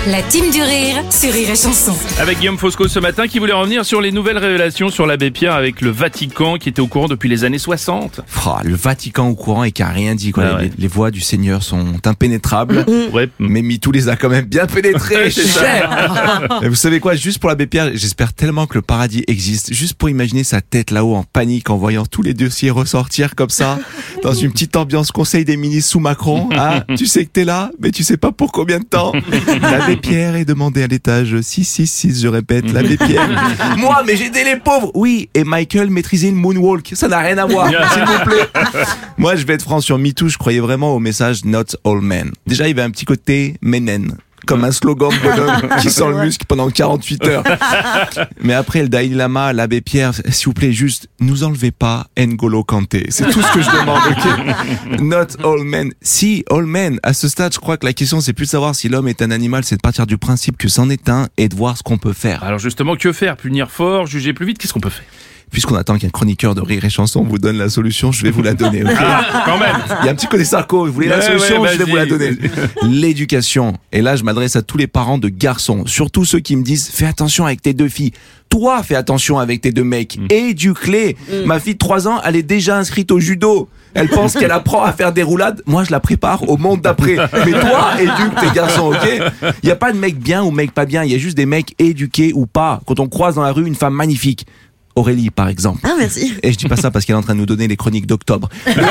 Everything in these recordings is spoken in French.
La team du rire sur Rire et Chanson. Avec Guillaume Fosco ce matin qui voulait revenir sur les nouvelles révélations sur l'abbé Pierre avec le Vatican qui était au courant depuis les années 60. Le Vatican au courant et qui a rien dit, quoi. Ah ouais. Les voix du Seigneur sont impénétrables. Ouais. Mais MeToo les a quand même bien pénétrés. C'est ça. Cher. Et vous savez quoi, juste pour l'abbé Pierre, j'espère tellement que le paradis existe. Juste pour imaginer sa tête là-haut en panique en voyant tous les dossiers ressortir comme ça, dans une petite ambiance conseil des ministres sous Macron. Ah, tu sais que t'es là, mais tu sais pas pour combien de temps. L'abbé Pierre est demandé à l'étage 666, je répète, l'abbé Pierre. Moi, mais j'ai aidé les pauvres. Oui, et Michael maîtrisait le moonwalk. Ça n'a rien à voir, s'il vous plaît. Moi, je vais être franc sur MeToo, je croyais vraiment au message Not All Men. Déjà, il y avait un petit côté ménène, comme un slogan de bonhomme qui sent le muscle pendant 48 heures. Mais après, le Dalai Lama, l'abbé Pierre, s'il vous plaît, juste, nous enlevez pas N'Golo Kanté. C'est tout ce que je demande, ok? Not all men. Si, all men. À ce stade, je crois que la question, c'est plus de savoir si l'homme est un animal, c'est de partir du principe que c'en est un et de voir ce qu'on peut faire. Alors justement, que faire? Punir fort, juger plus vite? Qu'est-ce qu'on peut faire? Puisqu'on attend qu'un chroniqueur de Rire et Chanson vous donne la solution, je vais vous la donner, ok? Ah, quand même. Il y a un petit côté Sarko, vous voulez la solution, ouais, je vais vous la donner. L'éducation. Et là, je m'adresse à tous les parents de garçons, surtout ceux qui me disent, fais attention avec tes deux filles. Toi, fais attention avec tes deux mecs. Éduque-les. Ma fille de 3 ans, elle est déjà inscrite au judo. Elle pense qu'elle apprend à faire des roulades. Moi, je la prépare au monde d'après. Mais toi, éduque tes garçons, ok? Il y a pas de mec bien ou mec pas bien. Il y a juste des mecs éduqués ou pas. Quand on croise dans la rue une femme magnifique, Aurélie, par exemple. Ah, merci. Et je dis pas ça parce qu'elle est en train de nous donner les chroniques d'octobre.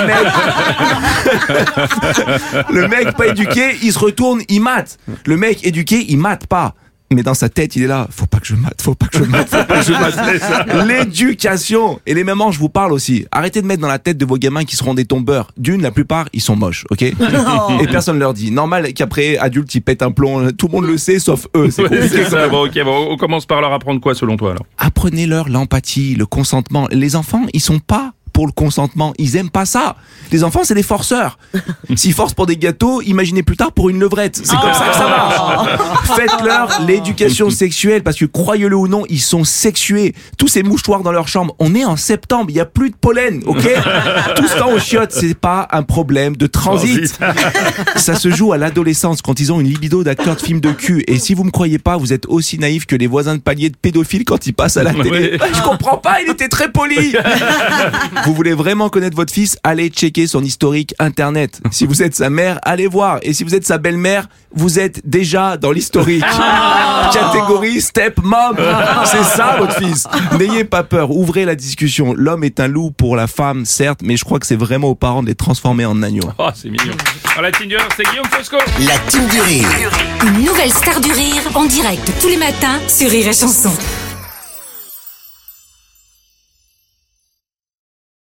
Le mec pas éduqué, il se retourne, il mate. Le mec éduqué, il mate pas. Mais dans sa tête, il est là. Faut pas que je mate, faut pas que je mate, faut pas que je mate. L'éducation. Et les mamans, je vous parle aussi. Arrêtez de mettre dans la tête de vos gamins qui seront des tombeurs. D'une, la plupart, ils sont moches, ok? Et personne leur dit. Normal qu'après, adulte, ils pètent un plomb. Tout le monde le sait, sauf eux. C'est Ouais, compliqué. c'est ça. Bon, ok, bon, on commence par leur apprendre quoi selon toi alors? Apprenez-leur l'empathie, le consentement. Les enfants, ils sont pas pour le consentement. Ils aiment pas ça. Les enfants, c'est des forceurs. S'ils forcent pour des gâteaux, imaginez plus tard pour une levrette. C'est comme ça que ça marche. Faites-leur l'éducation sexuelle parce que croyez-le ou non, ils sont sexués. Tous ces mouchoirs dans leur chambre. On est en septembre, il y a plus de pollen, ok? Tout ce temps aux chiottes, c'est pas un problème de transit. Ça se joue à l'adolescence quand ils ont une libido d'acteurs de films de cul. Et si vous me croyez pas, vous êtes aussi naïf que les voisins de palier de pédophiles quand ils passent à la télé. Ouais. Je comprends pas, il était très poli. Vous voulez vraiment connaître votre fils, allez checker son historique internet. Si vous êtes sa mère, allez voir. Et si vous êtes sa belle-mère, vous êtes déjà dans l'historique. Catégorie step mom. C'est ça votre fils. N'ayez pas peur, ouvrez la discussion. L'homme est un loup pour la femme, certes, mais je crois que c'est vraiment aux parents de les transformer en agneaux. Oh, c'est mignon. Alors, la team du rire, c'est Guillaume Fosco. La team du rire. Une nouvelle star du rire en direct tous les matins sur Rire et Chanson.